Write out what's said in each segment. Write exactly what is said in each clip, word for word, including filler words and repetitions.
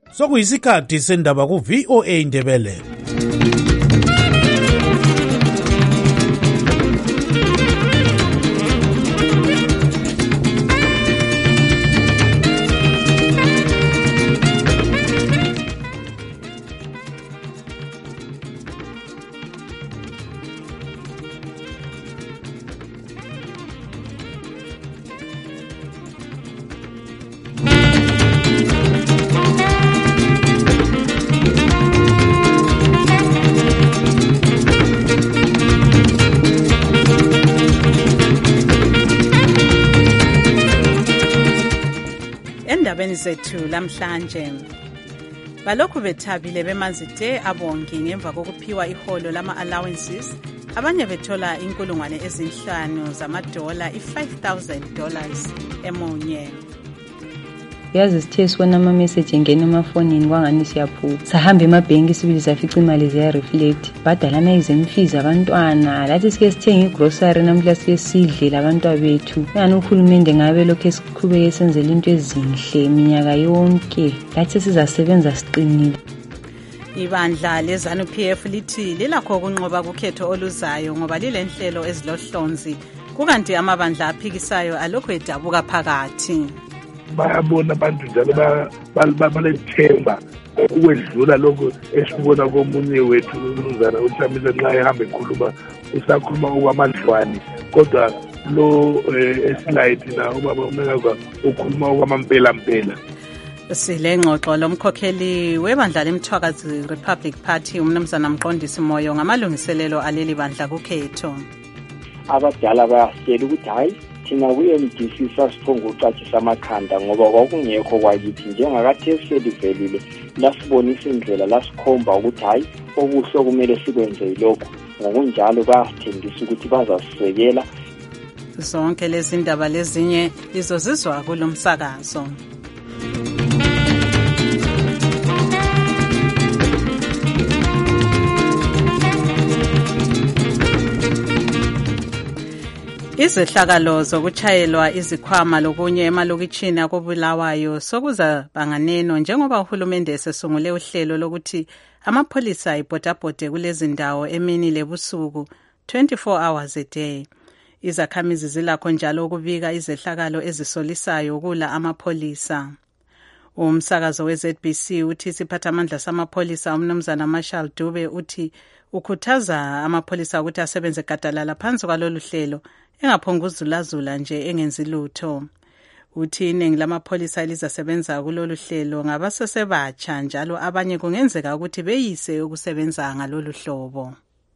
Sokuyisikhathi sendaba ku V O A Indebele. Endabeni zethu lamhlanje balokhu bethabile bemazite abongi ngemva kokuphiwa iholo lama allowances, abanye bethola inkulungwane ezinhlanu zamadola i-five thousand dollars emunye. Yazi sithe sibona ama-message engena emafonini kwangani siyaphupha, sahamba emabhenki sibili safica imali ziya-reflect, badala ama-exam fees abantwana, lathi sike sithenga igrocery namhla sike sidle labantwa bethu. Ngani uhulumende ngabe lokhu esiqhubeke senzela into ezinhle minyaka yonke, lathi sizasebenza siqinile. Ibandla leZANU-P F lithi lilakho ukunqoba kukhetho oluzayo ngoba lile nhlelo ezilohlonzi, kukanti amabandla aphikisayo alokhu edabuka phakathi. Bayabona abantu njalo balethemba ukwedlula lokho esibona komunye wethu umnumzana uThamiza nxa ehamba ekhuluma usakhuluma okwamadlwane, kodwa lo esilayithi na ubaba uMekazwa ukhuluma okwamampela mpela. Sile ngxoxo lomkhokheli webandla leMthwakazi Republic Party umnumzana Mqondisi Moyo ngamalungiselelo aleli bandla kukhetho. Abadala bayasela ukuthi hayi thina ku-M D C sasiphonga ucatshisa amakhanda ngoba kwakungekho kwakithi njengakathi selivelile lasibonisa indlela lasikhomba ukuthi hayi okuhle kumele sikwenze yilokho, ngokunjalo bayasithembisa ukuthi bazasisekela. Zonke lezi ndaba lezinye lizozizwa kulo msakazo. Izehlakalo zokuchayelwa izikhwama lokunye emalokitshini akobulawayo sokuza banganeno njengoba uhulumende esesungule uhlelo lokuthi amapholisa ibhodabhode kulezi ndawo emini lebusuku twenty-four hours a day. Izakhamizi zilakho njalo ukubika izehlakalo ezisolisayo kula amapholisa. Umsakazo we-Z B C uthi siphathamandla samapholisa umnumzana Marshall Dube uthi ukhuthaza amapholisa ukuthi asebenze gadalala phansi kwalolu hlelo engaphonguzulazula nje engenzi lutho. Uthi iningi lamapholisa elizasebenza kulolu hlelo ngabasesebatsha njalo abanye kungenzeka ukuthi beyise ukusebenza ngalolu hlobo.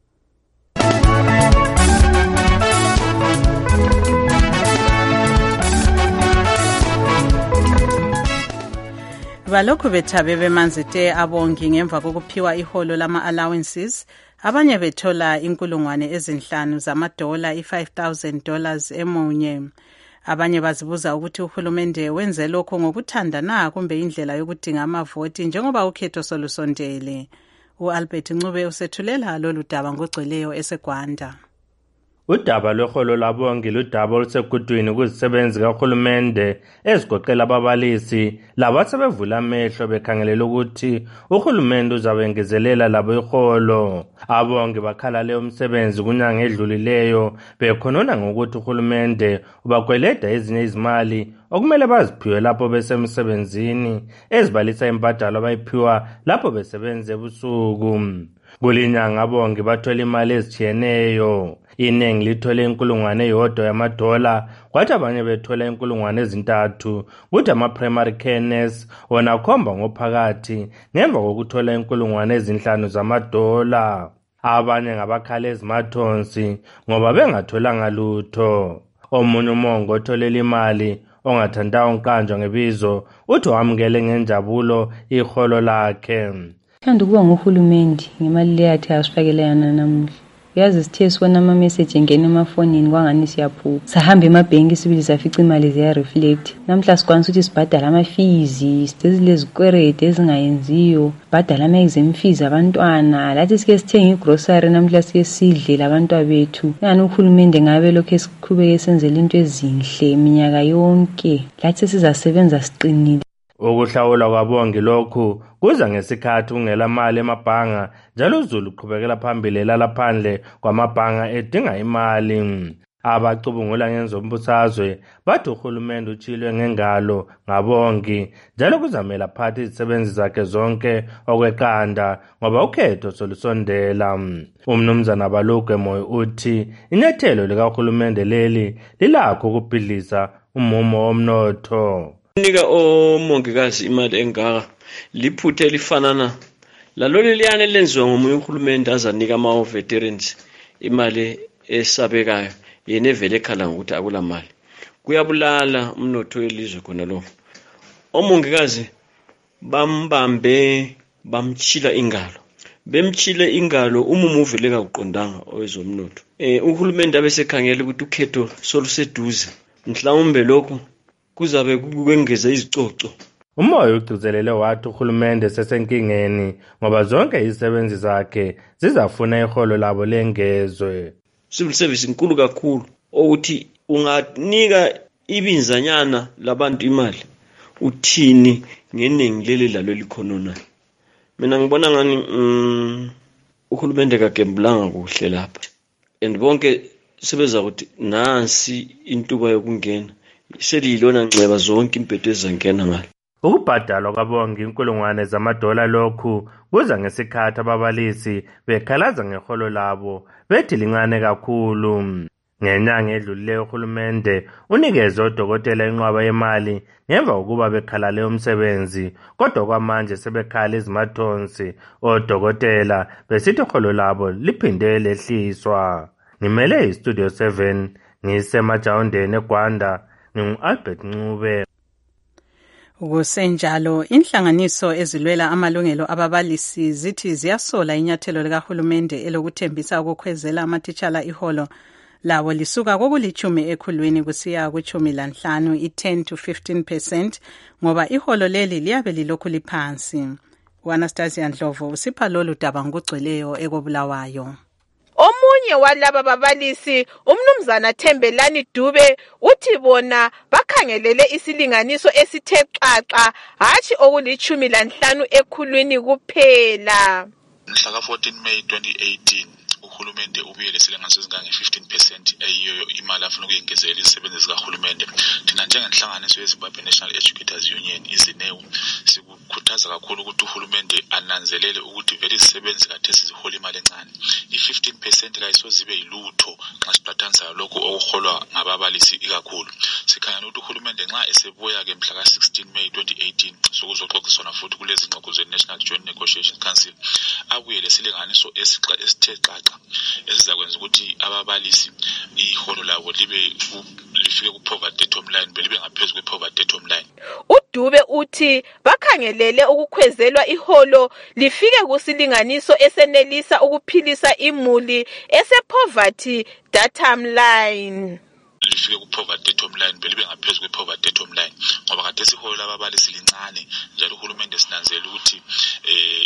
Balokhu bethabe bemanzite abongi ngemva kokuphiwa iholo lama allowances, abanye bethola inkulungwane ezinhlanu zamadola i-five thousand dollars emunye. Abanye bazibuza ukuthi uhulumende wenze lokho ngokuthanda na kumbe indlela yokudinga amavoti njengoba ukhetho solusondele. U-Albert Ncube usethulela lolu daba ngogcweleyo eseGwanda. Udaba lweholo labongi ludaba olusegudwini kuzisebenzi kahulumende ezigoqela ababalisi labasebevula amehlo bekhangelela ukuthi uhulumende uzabengezelela labo iholo. Abongi bakhala leyo umsebenzi kunyanga edlulileyo bekhonona ngokuthi uhulumende ubakweleda ezinye izimali okumele baziphiwe lapho besemsebenzini ezibalisa imbadalo abayiphiwa lapho besebenza ebusuku. Kulinyanga abongi bathola imali ezitshiyeneyo. Iningi lithole inkulungwane eyodwa yamadola, kwathi abanye bethola inkulungwane ezintathu, kuthi ama-primary care nurse wona akhomba ngophakathi ngemva kokuthola inkulungwane ezinhlanu zamadola. Abanye ngabakhala ezimathonsi ngoba bengatholanga lutho. Omunye umongo otholela imali ongathandanga unkanjwa ngebizo uthi wamukele ngenjabulo iholo lakhe. Thanda ukuba nguhulumende ngemali leyathi asifakele yana namuhla. Yazi sithe sibona ama-message engena emafonini kwangani siyaphupha, sahamba emabhenki sibili safica imali ziya-reflect. Namhla sikwanisa ukuthi sibhadala ama-fees, sitezile zikwerede ezingayenziyo, badala ama-exam fees abantwana, lathi sike sithenga igrocery namhla sike sidle labantwa bethu. Ngani uhulumende ngabe lokhu esiqhubeke senzela into ezinhle minyaka yonke, lathi sizasebenza siqinile. Ukuhlawulwa kwabongi lokhu kuza ngesikhathi kungela mali emabhanga njalo uZulu uqhubekela phambili lalaphandle kwamabhanga edinga imali. Abacubungula ngenzombusazwe bathi uhulumende utshilwe ngengalo ngabongi njalo kuzamela phathi izisebenzi zakhe zonke okweqanda ngoba ukhetho solusondela. Umnumzana Balugwe Moyo uthi inyathelo likahulumende leli lilakho ukubhidliza umumo womnotho. Nika omongikazi imali engaka liphuthe lifanana lalolu liyane lenziwa ngomunye uhulumende azanika ama veterans imali esabekayo yena evele ekhala ngokuthi akula mali. Kuyabulala umnotho welizwe khona lo. Omongikazi bambambe bamchila ingalo. Bemchile ingalo umumo uveleka uqondanga owezomnotho. Eh uhulumende abesekhangela ukuthi ukhetho soluseduze. Mhlawumbe lokho kuzabe kwengeza izicoco. Umoya ugcizelele wathi uhulumende sesenkingeni ngoba zonke izisebenzi zakhe zizafuna iholo labo lengezwe. Civil service inkulu kakhulu ukuthi unganika ibinzanyana labantu imali uthini ngeningi leli lalo likhonona. Mina ngibona ngani mm, uhulumende kakembulanga kuhle lapha. And bonke sebeza ukuthi nansi intuba yokungena seliyilona nceba zonke impethu ezangena ngalo. Ukubhadalwa kwabongi inkulungwane zamadola lokhu kuza ngesikhathi ababalisi bekhalaza ngeholo labo bethi lincane kakhulu. Ngenyanga edlulileyo uhulumende unikeze odokotela inqwaba yemali ngemva kokuba bekhalale umsebenzi, kodwa kwamanje sebekhala izimathonsi odokotela besithi iholo labo liphinde lehliswa. Ngimele iStudio seven ngisemajawundeni eGwanda, ngingu-Albert Ncube. Kusenjalo inhlanganiso ezilwela amalungelo ababalisi zithi ziyasola inyathelo likahulumende elokuthembisa ukukhwezela amatitshala iholo lawo lisuka kokulithumi ekhulwini kusiya kwithumi lanhlanu i-ten to fifteen percent ngoba iholo leli liyabe lilokhu liphansi. U-Anastasia Ndlovu usipha lolu daba ngokugcweleyo ekobulawayo. Omunye walaba babalisi umnumzana Thembelani Dube uthi bona bakhangelele isilinganiso esithe xaxa hathi okulithumi lanhlanu ekhulwini kuphela. Mhla ka fourteen May twenty eighteen uhulumende ubuye lesilinganiso esingange fifteen percent eyiyo imali afuna ukuyengezela izisebenzi zikahulumende. Thina njengenhlanganiso yeZimbabwe National Educators Union izinewu sikukhuthaza kakhulu ukuthi uhulumende ananzelele ukuthi vele izisebenzi kathesi zihola imali encane. I-fifteen percent kayisozibe yilutho nxa siqhathanisa lokho okuholwa ngababalisi ikakhulu. Sikhangela ukuthi uhulumende nxa esebuya ke mhla ka sixteen May twenty eighteen sokuzoxoxiswana futhi kulezi ngxoxo ze-National Joint Negotiation Council abuye lesilinganiso esithe xaxa esizakwenza ukuthi ababalisi iholo labo libe lifike ku-poverty bottom line belibe ngaphezu kwe-poverty bottom line. uDube uthi bakhangelele ukukhwezelwa iholo lifike kusilinganiso esenelisa ukuphilisa imuli ese-poverty bottom line. Lifike ku-poverty bottom line belibe ngaphezu kwe-poverty bottom line ngoba khathesi iholo lababalisi lincane njalo uhulumende sinanzela ukuthi eh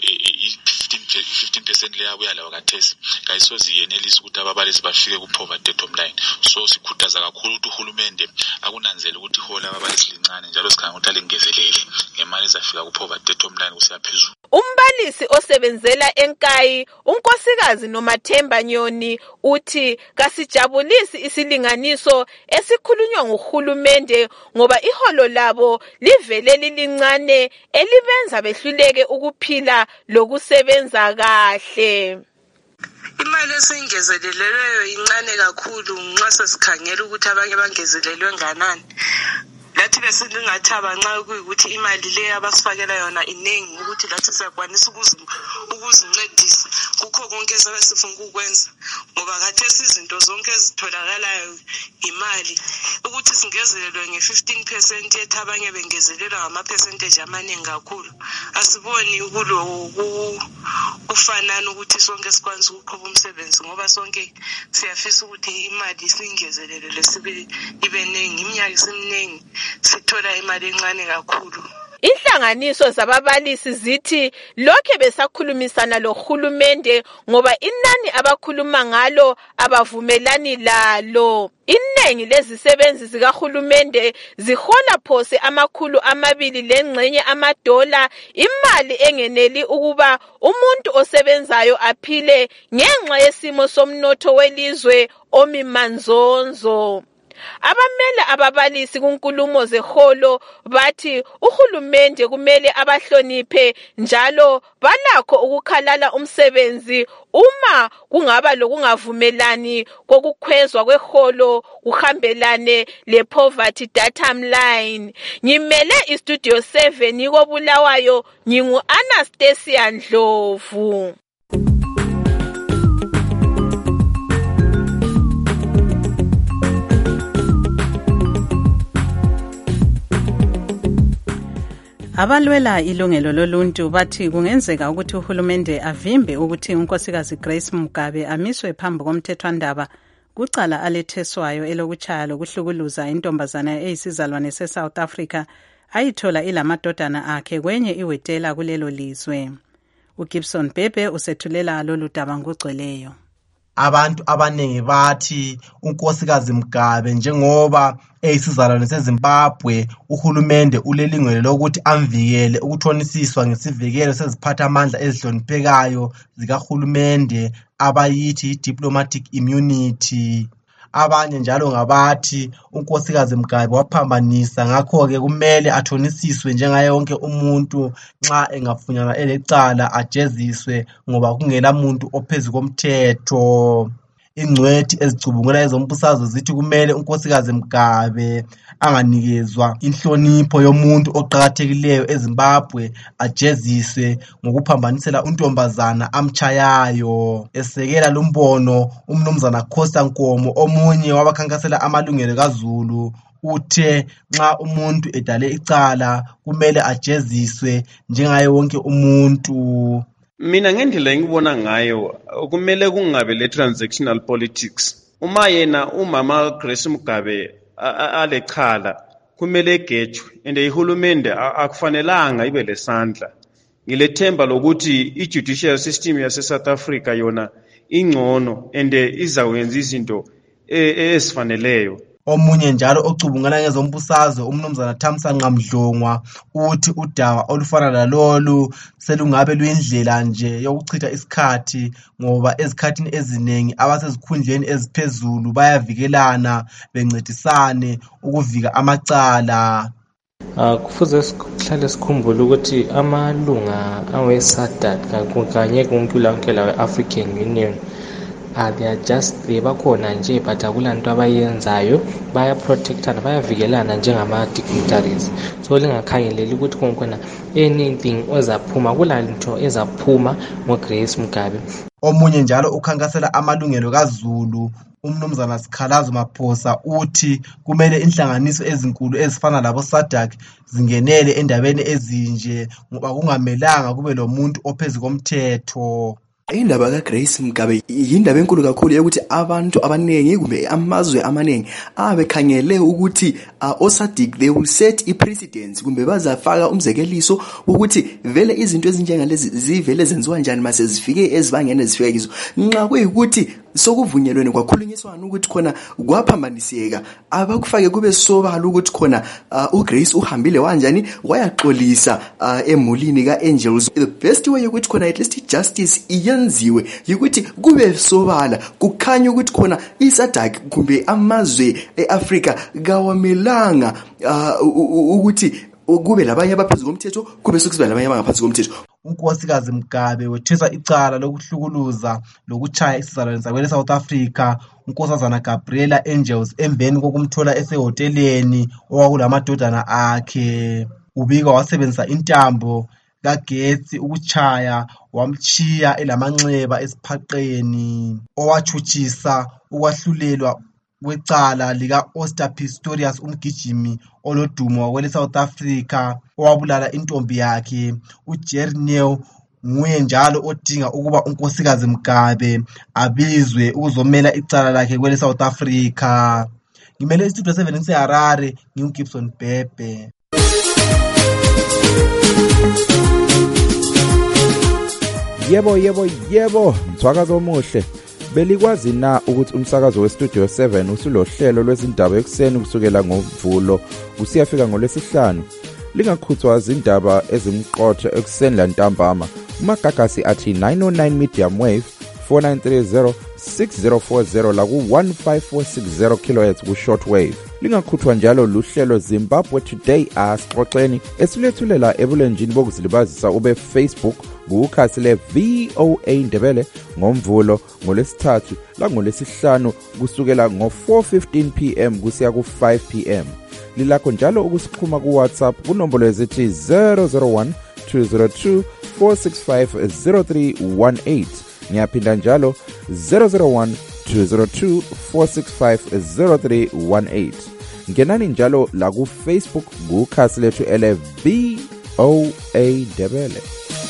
fifteen percent leyabuya lawa kathesi kayisozi yenelisa ukuthi ababalisi bafike ku-poverty bottom line. So sikhuthaza kakhulu ukuthi uhulumende akunanzele ukuthi iholo lababalisi lincane njalo sikhanga ukuthi alingezelele ngemali ezafika ku-poverty bottom line kusiya phezulu. Umbalisi osebenzela eNkayi unkosikazi Nomathemba Nyoni uthi kasijabulisi isilinganiso esikhulunywa nguhulumende ngoba iholo labo livele lilincane elibenza behluleke ukuphila lokusebenza kahle. Imali esingezelelweyo incane kakhulu nxa sesikhangela ukuthi abanye bangezelelwe nganani. Lathi besingathaba nxa kuyikuthi imali le abasifakela yona inengi ukuthi lathi siyakwanisa ukuzincedisa kukho konke esifuna ukukwenza ngoba khathesi izinto zonke ezitholakalayo imali ukuthi singezelelwe nge-fifteen percent ethi abanye bengezelelwa ngama-percentage amaningi kakhulu. Asiboni ukulo kufanana ukuthi sonke sikwanisa ukuqhuba umsebenzi ngoba sonke siyafisa ukuthi imali singezelelwe sibe ibe nengi iminyaka isemningi sithola imali encane kakhulu. Inhlanganiso zababalisi zithi lokhe besakhulumisana lohulumende ngoba inani abakhuluma ngalo abavumelani lalo. Iningi lezisebenzi zikahulumende zihola phose amakhulu amabili lengxenye amadola, imali engeneli ukuba umuntu osebenzayo aphile ngenxa yesimo somnotho welizwe omimanzonzo. Abamele ababalisi kunkulumo zeholo bathi uhulumende kumele abahloniphe njalo balakho ukukhalala umsebenzi uma kungaba lokungavumelani kokukhwezwa kweholo kuhambelane le-poverty datum line. Ngimele istudio seven yiko Bulawayo, ngingu Anastasia Ndlovu. Abalwela ilungelo loluntu bathi kungenzeka ukuthi uhulumende avimbe ukuthi unkosikazi Grace Mugabe amiswe phambi komthethwandaba kucala aletheswayo elokuchaya lokuhlukuluza intombazana eyisizalwane se-South Africa ayithola ilamadodana akhe kwenye iwetela kulelo lizwe. uGibson Bhebhe usethulela lolu daba ngokugcweleyo. Abantu abaningi bathi unkosikazi Mugabe njengoba eyisizalwane seZimbabwe uhulumende ulelingelo lokuthi amvikele ukuthonisiswa ngesivikelo seziphatha amandla ezihloniphekayo zikahulumende abayithi diplomatic immunity. Abanye njalo ngabathi unkosikazi Mugabe waphambanisa, ngakho-ke kumele athonisiswe njengaye yonke umuntu nxa engafunyanwa elecala ajeziswe ngoba kungela muntu ophezu komthetho. Ingcwethi ezicubungula ezombusazwe zithi kumele unkosikazi Mugabe anganikezwa inhlonipho yomuntu oqhakathekileyo eZimbabwe ajeziswe ngokuphambanisela untombazana amchayayo. Esekela lumbono umnumzana Khosa Nkomo, omunye wabakhankasela amalungelo kaZulu, uthe nxa umuntu edale icala kumele ajeziswe njengaye wonke umuntu. Mina ngendlela engibona ngayo kumele kungabe le transactional politics. Uma yena umama Grace Mugabe alechala kumele egejwe and ihulumende akufanelanga ibe lesandla. Ngilethemba lokuthi i-judicial system yase South Africa yona ingcono and izakwenza izinto ezifaneleyo. Omunye njalo ocubungana ngezombusazwe umnumzana Thamsanqa Mdlongwa uthi udaba olufana lalolu selungabe luyindlela nje yokuchitha isikhathi ngoba ezikhathini eziningi abasezikhundleni eziphezulu bayavikelana bencedisane ukuvika amacala. Uh, kufuze sihlale sikhumbule ukuthi amalunga awe-SADC kanye kunkulunkela we-African Union Uh, they are just they bakhona nje but akulanto abayenzayo, baya protectana bayavikelana njengama dignitaries. So lingakhangeleli ukuthi konke anything ozaphuma kulanto ezaphuma ngoGrace Mugabe. Omunye njalo ukhankasela amalungelo kaZulu umnumzana Sikhalazo Maphosa uthi kumele inhlanganiso ezinkulu ezifana labo SADC zingenele endabeni ezinje ngoba kungamelanga kube lo muntu ophezulu komthetho. Indaba kaGrace Mugabe yindaba enkulu kakhulu ukuthi abantu abanengi kumbe amazwe amaningi abekhangele ukuthi uh, oSADC they will set a precedence kumbe bazafaka umzekeliso ukuthi vele izinto ezinjengalezi zivele zenziwa njani mase zifike ezibangene zifike kizo. Nxa kuyikuthi sokuvunyelweni kwakhulunyiswana ukuthi khona kwaphambaniseka abakufake kube sobala ukuthi khona uh, uGrace uhambile wanjani wayaxolisa uh, emulini kaAngels. The best way ukuthi khona at least justice iyenziwe ukuthi kube sobala kukhanya ukuthi khona iSADC kumbe amazwe eAfrica kawamelanga uh, ukuthi kube labanye abaphezulu komthetho kube sokusiba labanye abangaphansi komthetho. Unkosikazi Mugabe wethesa icala lokuhlukuluza lokuchaya isizalwane sakwele South Africa unkosazana Gabriela Angels emveni kokumthola esehoteleni okwakulamadodana akhe. Ubika wasebenzisa intambo kagetsi ukuchaya wamchiya elamanxeba esiphaqeni, owachutshisa ukwahlulelwa kwecala lika Oscar Pistorius umgijimi olodumo wakwele South Africa owabulala intombi yakhe uJerry Neal. Nguye njalo odinga ukuba unkosikazi Mugabe abizwe ukuzomela icala lakhe kwele South Africa. Ngimele istudio seven eHarare, nginguGibson Bhebhe. Yebo yebo yebo mthwakazo omuhle. Belikwazi na ukuthi umsakazo weStudio seven usulohlelo lwezindaba ekseni kusukela ngoMvulo usiyafika ngolwesihlanu. Lingakhuthwa izindaba ezimqotho ekseni lantambama. Umagagasi athi nine oh nine medium wave four nine three zero six zero four zero la ku one five four six zero kilohertz ku shortwave. Lingakhuthwa njalo luhlelo Zimbabwe Today asixoxeni esilethulela ebulenjini bokuzilibazisa ube Facebook kukhasi le V O A Ndebele ngoMvulo ngolesithathu la ngolesihlanu kusukela ngo four fifteen p m kusiya ku five p m. Lilakho njalo ukusixhuma ku WhatsApp kunombolo ezithi zero zero one two zero two four six five zero three one eight. Ngiyaphinda njalo zero zero one two zero two four six five zero three one eight. Ngenani njalo la ku Facebook kukhasi lethu ele V O A Ndebele.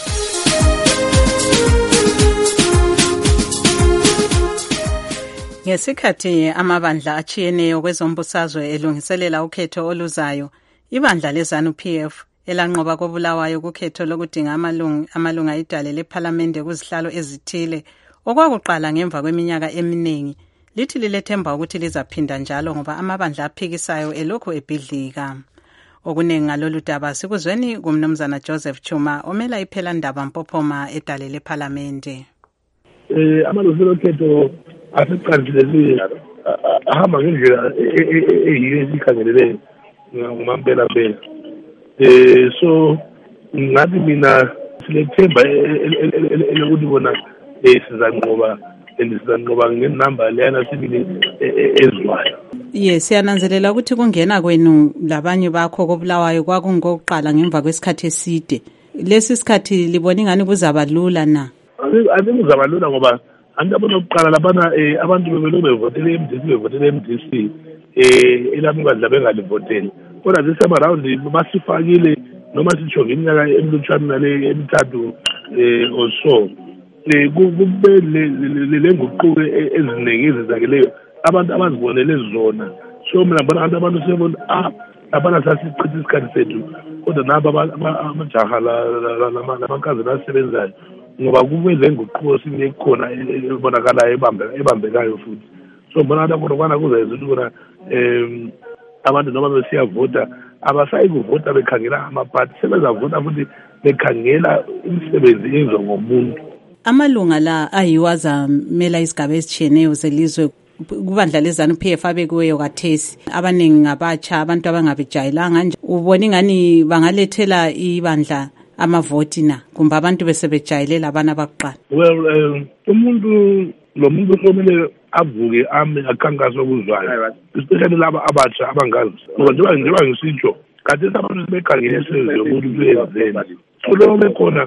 Ngesikhathi amabandla achiyeneyo kwezombusazwe elungiselela ukhetho oluzayo, ibandla leZANU P F elanqoba kobulawayo kukhetho lokudinga amalungu amalunga idale leParliament kuzihlalo ezithile okwakuqala ngemva kweminyaka eminingi, lithi lilethemba ukuthi lizaphinda njalo ngoba amabandla aphikisayo elokho ebhidlika. Okuningi ngalolu daba sikuzweni kumnumzana Joseph Chuma omela iphela ndaba Mpophoma edale leParliament. Eh amalungelo okhetho asiqanjile ahamba ngendlela eyiyo esikhangelele ngomampela phela. Eh so ngathi mina silethemba elokuthi bona sizanqoba sizanqoba ngenamba leyana sibili ezwayo. Yes, siyananzelela ukuthi kungena kwenu labanye bakho kobulawayo kwakungokuqala ngemva kwesikhathi eside. Lesi sikhathi libona ingani kuzaba lula na? Ake kuzaba lula ngoba anti abona ukuqala labana abantu bebelo bevotele M D C bevotele M D C eh elamuka bengalivoteli. Kodwa this time around basifakile noma sisho ngeminyaka emlutshwana nale emithathu eh also eh kube le nguquko eziningi ezizakeleyo abantu abazibonele zona. So mina ngibona abantu abantu sebona ah abana sasichitha isikhathi sethu kodwa naba amajaha la lamankazi basebenzayo ngoba kube le nguquko sine khona ebonakala ebambe ebambekayo futhi. So bona abantu bona kuzayenza ukuthi bona em abantu noma besiyavota abasayi kuvota bekhangela amaphathi sebezavota futhi bekhangela imisebenzi yenziwa ngomuntu. Amalunga la ayiwaza mela isigaba esichiyeneyo zelizwe kubandla leZANU P F abekuweyo kathesi abaningi ngabatsha abantu abangabijayelanga nje ubona ingani bangalethela ibandla amavoti na kumbe abantu besebejayelela abana bakuqala. Well umuntu lo muntu somele avuke ame akhankaso kuzwayo especially laba abatsha abangazi ngoba njengoba njengoba ngisitsho kathesi abantu sebekhangele sezwe umuntu kuyenzela so lo bekhona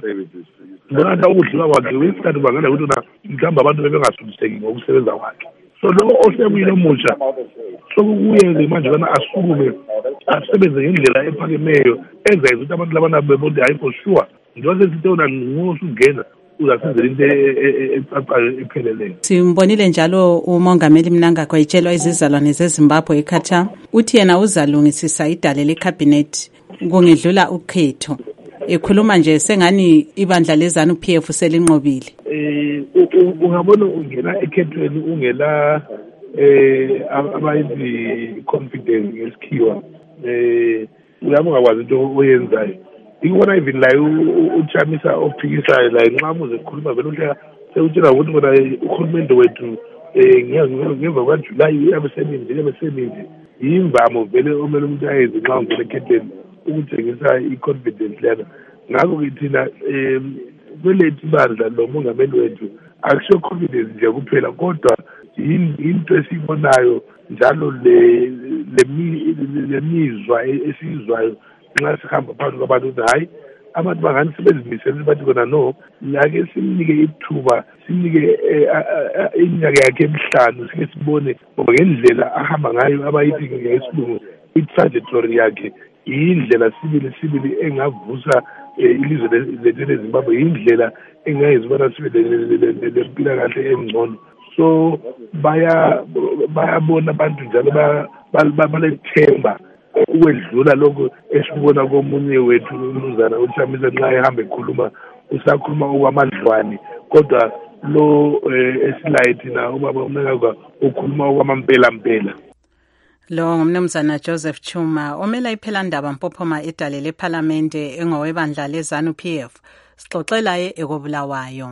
bona ukudliwa kwakhe wesikhathi bangana ukuthi na mhlawumbe abantu bebengasubiseki ngokusebenza kwakhe. So lo osebuyile omusha sokuyenze manje kana asukume asebenze ngendlela ephakemeyo enza ukuthi abantu labana bebonde hayi for sure njengoba sesitona ngosungena uzasenzela into ecacayo epheleleyo. Simbonile njalo umongameli Mnangagwa itshelwa izizalwane zeZimbabwe eKhartoum uthi yena uzalungisisa idale lecabinet kungedlula ukhetho. Ekhuluma nje sengani ibandla leZANU P F selinqobile. Eh ungabona ungena ekhethweni ungela eh abayizi confidence ngesikhiwa eh uyabona ngakwazi into oyenzayo. Ikubona even la uchamisa ophikisayo la nxa muze ukukhuluma vele uhleka sewutshela ukuthi bona uhulumende wethu eh ngemva kwa July uyabesebenzi uyabesebenzi imvamo vele omele umuntu ayenze nxa ungena ekhethweni ukutshengisa i-confidence lena. Ngakho ngithina um kwelethu ibandla lo mongameli wethu akusho confidence nje kuphela kodwa into esibonayo njalo le lemizwa esizwayo nxa sihamba phakathi kwabantu ukuthi hayi abantu bangani sebezimisele bathi kona no lake simnike ithuba simnike iminyaka yakhe emihlanu sike sibone ngoba ngendlela ahamba ngayo abayithi ngesilungu i-trajectory yakhe indlela sibili sibili engavusa ilizwe lethu leZimbabwe indlela engayenza ubona sibe lempilakahle engcono. So baya bayabona abantu njalo balethemba ukwedlula lokho esibona komunye wethu umnumzana uThamisa nxa ehamba ekhuluma usakhuluma okwamadlwane kodwa lo esilayithi na ubaba uMnangagwa ukhuluma okwamampela mpela. Lo ngumnumzana Joseph Chuma omela iPhelandaba Mpophoma edale leParlamente engowebandla leZANU P F sixoxela ekobulawayo.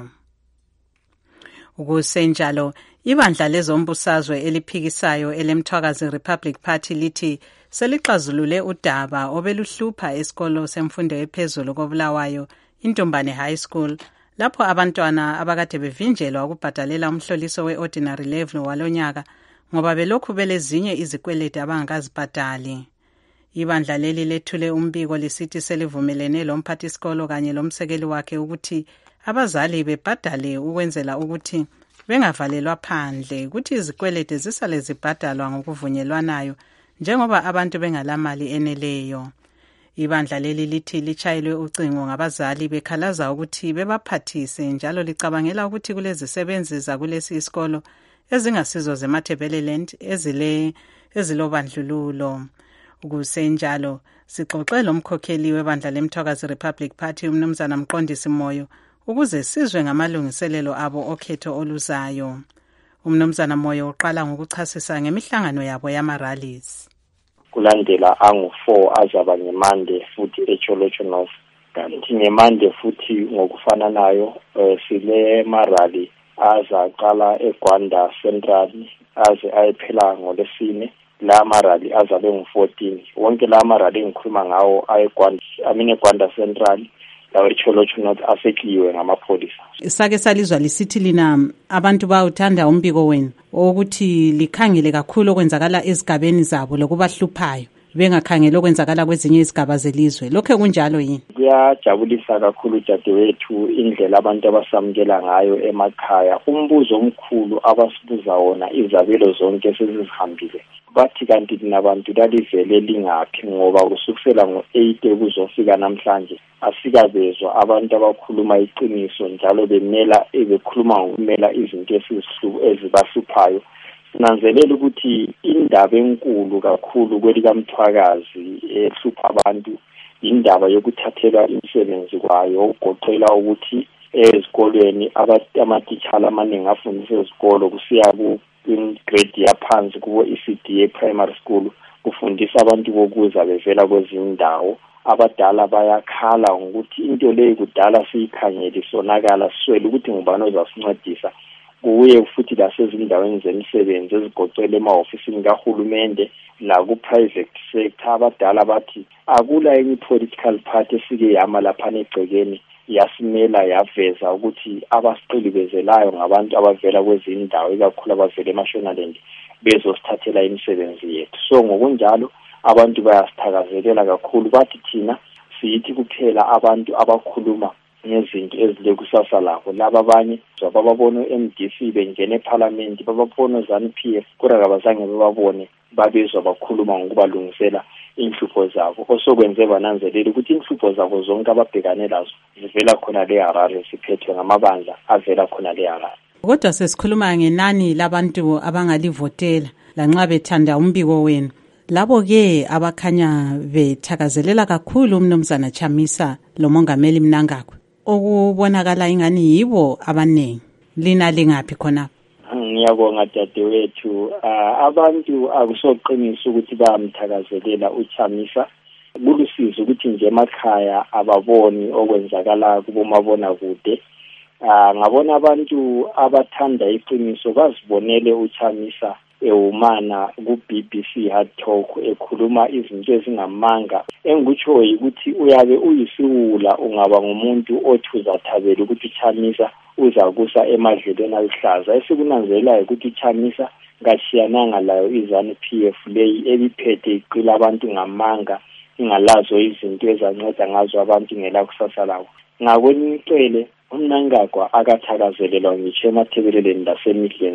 Ukusenjalo ibandla lezombusazwe eliphikisayo elemthwakazi Republic Party lithi selixazulule udaba obeluhlupha esikolo semfundo ephezulu kobulawayo Intombane High School lapho abantwana abakade bevinjelwa ukubhadalela umhloliso we-ordinary level walonyaka ngoba belokhu belezinye izikweleti abangazibhadali. Ibandla leli lethule umbiko lisithi selivumelene lomphathisikolo kanye lomsekeli wakhe ukuthi abazali bebhadale ukwenzela ukuthi bengavalelwa phandle ukuthi izikweleti zisale zibhadalwa ngokuvunyelwanayo njengoba abantu bengalamali eneleyo. Ibandla leli lithi lichayelwe ucingo ngabazali bekhalaza ukuthi bebaphathise njalo licabangela ukuthi kulezisebenzi zakulesi isikolo ezingasizo zeMatabeleland ezile ezilobandlululo. Ukusenjalo sixoxe lomkhokheli webandla lemthwakazi Republic Party umnumzana Mqondisi Moyo ukuze sizwe ngamalungiselelo abo okhetho oluzayo. Umnumzana Moyo uqala ngokuchasisa ngemihlangano yabo yama-rallies. Kulandela angu four azaba ngeMande futhi eCholocho North. Kanti ngeMande futhi ngokufananayo uh, sile marali azaqala eGwanda Central aze ayephela ngolesine. La marali azabe ngu-fourteen. Wonke la marali engikhuluma ngawo ayeGwanda amine eGwanda Central lawo eCholocho North asekliwe ngamapholisa. Sake salizwa lisithi lina abantu bawuthanda umbiko wenu ukuthi likhangele kakhulu okwenzakala ezigabeni zabo lokubahluphayo bengakhangela okwenzakala kwezinye izigaba zelizwe. Lokho kunjalo yini? Kuyajabulisa kakhulu jadewethu indlela abantu abasamukela ngayo emakhaya. Umbuzo omkhulu abasibuza wona izabelo zonke sezihambile. Bathi kanti nabantu lalivele lingaphi ngoba kusukusela ngo-eight kuzofika namhlanje asikabezwa abantu abakhuluma iqiniso njalo bemela bekhuluma ngokumela izinto ezibahluphayo. Sinanzelela ukuthi indaba enkulu kakhulu kwelikamthwakazi ehlupha abantu indaba yokuthathelwa imisebenzi kwayo ugoqela ukuthi ezikolweni amatitshala amaningi afundisa ezikolo kusiya ku-grade yaphansi kubo E C D A primary school kufundisa abantu bokuza bevela kwezinye indawo. Abadala bayakhala ngokuthi into leyo kudala siyikhangele sonakala siswele ukuthi ngubani ozasincedisa. Kuye futhi lasezindaweni zemisebenzi ezigoqela emahofisini kahulumende la ku-private sector abadala bathi akula enye political party esike yama laphana egcekeni yasimela yaveza ukuthi abasiqilibezelayo ngabantu abavela kwezinye indawo ikakhulu abavela eMashonaland bezosithathela imisebenzi yethu. So ngokunjalo abantu bayasithakazelela kakhulu bathi thina siyithi kuphela abantu abakhuluma ngezinto ezile kusasa labo laba abanye bababona e-M D C bengene eParliament bababona ZANU P F kodwa kabazange bababone babezwa bakhuluma ngokubalungisela inhlupho zabo osokwenze bananzelela ukuthi inhlupho zabo zonke ababhekane lazo zivela khona le Harare siphethwe ngamabandla avela khona le Harare. Kodwa sesikhuluma ngenani labantu abangalivotela lanxa bethanda umbiko wenu labo ke abakhanya bethakazelela kakhulu umnumzana Chamisa lo mongameli Mnangagwa okubonakala ingani yibo abaningi lina lingaphi khona? Ngiyabonga dadewethu abantu akusoqinisa ukuthi bayamthakazelela uChamisa kulusizo ukuthi nje emakhaya ababoni okwenzakala kubomabona kude. Ngabona abantu abathanda iqiniso bazibonele uChamisa ewumana ku-B B C Hard Talk ekhuluma izinto ezingamanga engikutsho ukuthi uyabe uyisiwula ungaba ngumuntu othi uzathabela ukuthi uChamisa uza kusa emadlelweni aluhlaza. Esikunanzelayo ukuthi uChamisa ngashiyananga layo iZANU P F leyi ebiphethe iqila abantu ngamanga ingalazo izinto ezanceda ngazo abantu ngela kusasa lawo. Ngakwenicele uMnangagwa akathakazelelwa ngitsho eMatabeleland naseMidlands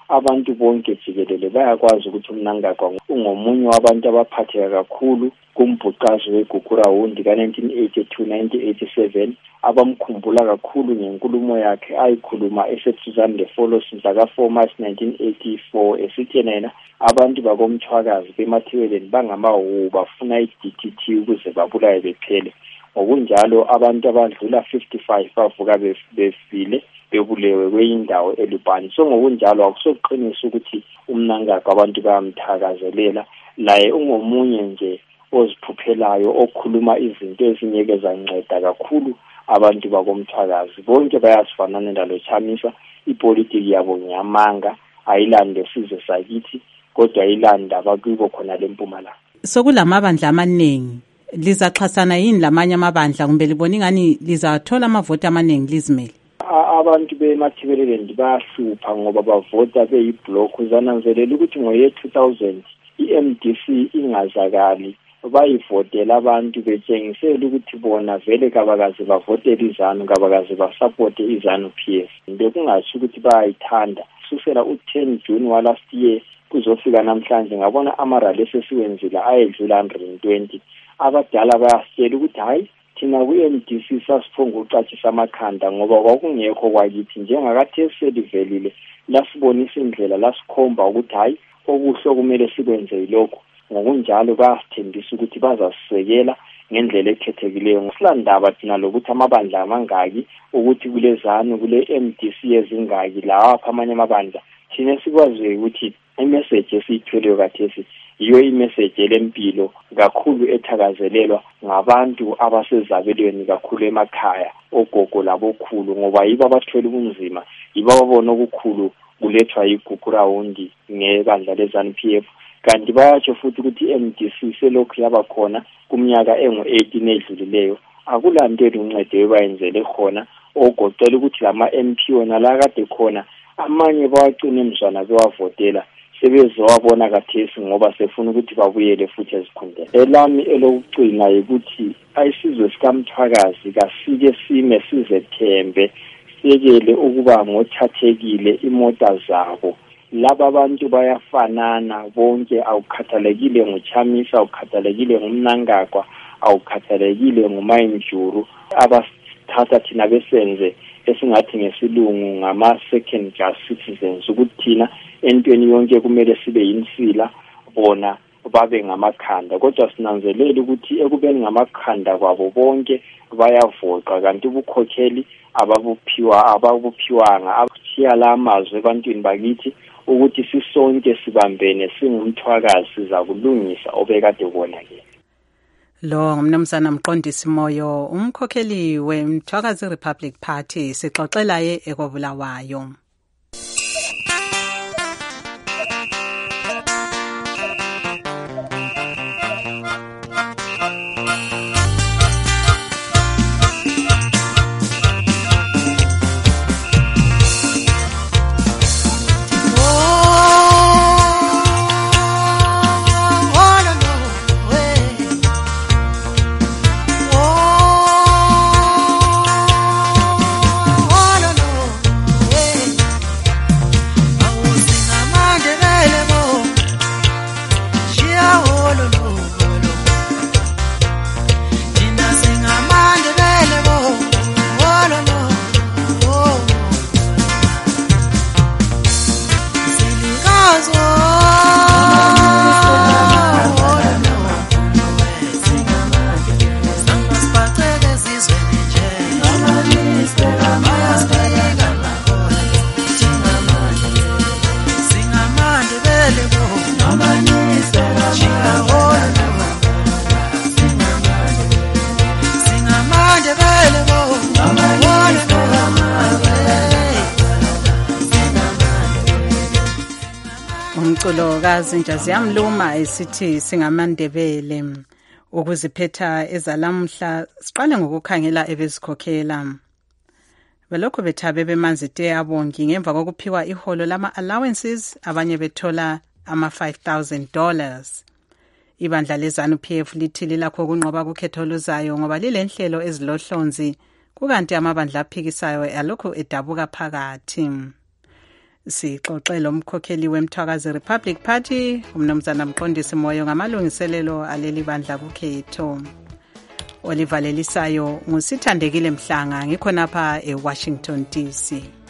abantu bonke jikelele bayakwazi ukuthi uMnangagwa ungomunye wabantu abaphatheka kakhulu kumbhuqazo weGugurawundi ka nineteen eighty-two nineteen eighty-seven abamkhumbula kakhulu ngenkulumo yakhe ayikhuluma eseSuzan de Follows mhla four March nineteen eighty-four esithi yena abantu bakomthwakazi bemathebeleni bangamawu bafuna i-D T T ukuze babulaye bephele. Ngokunjalo abantu abadlula fifty-five bavuka befile bebulewe kweyindawo eLupane. So ngokunjalo akusoqinisa ukuthi uMnangagwa abantu bayamthakazelela, laye ungomunye nje oziphuphelayo okhuluma izinto ezingeke zanceda kakhulu abantu bakomthwakazi. Bonke bayasifanana ndalo Chamisa, ipolitiki yabo ngiyamanga, ayilande sizwe sakithi kodwa ayilanda abakubo khona leMpumalanga. Sokulamabandla amaningi, lizaxhasana yini lamanye amabandla kumbe libona ingani lizathola amavoti amaningi lizimele? Abantu bemathibeleleni bayahlupha ngoba bavota beyiblock. Uzananzelela ukuthi ngoye two thousand i-M D C ingazakali, bayivotela abantu betshengisela ukuthi bona vele kabakazi bavotela iZANU, kabakazi basupporte iZANU P F. Bekungasho ukuthi bayayithanda. Kusukela u-ten June wa last year kuzofika namhlanje ngabona amarally esesiwenzile ayedlula one hundred twenty. Abadala bayasitshela ukuthi hayi thina ku-M D C sasiphonga uqatshisa amakhanda ngoba kwakungekho kwakithi njengakathi selivelile lasibonisa indlela lasikhomba ukuthi hayi okuhle kumele sikwenze yilokho. Ngokunjalo bayasithembisa ukuthi bazasisekela ngendlela ekhethekileyo. Ngosilandaba thina lokuthi amabandla amangaki ukuthi kule ZANU kule M D C ezingaki lapha amanye amabandla thina sikwazi ukuthi imessage esiyithweleyo kathesi iyo imessage elempilo kakhulu ethakazelelwa ngabantu abasezabelweni kakhulu emakhaya, ogogo labokhulu, ngoba yibo abathwele ubunzima, yibo ababona okukhulu kulethwa iGugurawundi ngebandla leZANU P F. Kanti bayatsho futhi ukuthi i-M D C selokhu yaba khona kumnyaka engu eighteen edlulileyo akulandeli uncedo bayenzele khona, ogoqela ukuthi lama M P wona la kade khona amanye bawacina emzwana bewavotela sebezowabona kathesi ngoba sefuna ukuthi babuyele futhi ezikhundleni. Elami elokugcina ukuthi ayisizwe sikamthwakazi kasike sime sizethembe, sekele ukuba ngothathekile imota zabo. Laba abantu bayafanana bonke, awukhathalekile ngoChamisa, awukhathalekile ngoMnangagwa, awukhathalekile ngoMaimjuru, abasithatha thina besenze esingathi ngesilungu ngama second class citizens, ukuthi thina entweni yonke kumele sibe yinsila bona babe ngamakhanda. Kodwa sinanzelela ukuthi ekubeni ngamakhanda kwabo bonke bayavoqa, kanti ubukhokheli ababuphiwa ababuphiwanga. Akushiya la amazwi ebantwini bakithi ukuthi sisonke sibambene singumthwakazi siza kulungisa obekade konakele. Lo ngumnumzana Mqondisi Moyo, umkhokheli weMthwakazi Republic Party, sixoxela ye ekobulawayo. Umculo kaZinja Ziyamluma esithi singamandebele. Ukuziphetha ezalamhla siqale ngokukhangela ebezikhokhela. Belokho bethabe bemanzite yabongi ngemva kokuphiwa iholo lama allowances, abanye bethola ama five thousand dollars. Ibandla leZANU P F lithi lilakho kunqoba kukhetho oluzayo ngoba lilenhlelo ezilohlonzi, kukanti amabandla aphikisayo alokho edabuka phakathi. Sixoxela umkhokheli wemthwakazi Republic Party umnumzana Mqondisi Moyo ngamalungiselelo aleli bandla kukhetho. Olivalelisayo ngusithandekile Mhlanga ngikhonapha eWashington D C.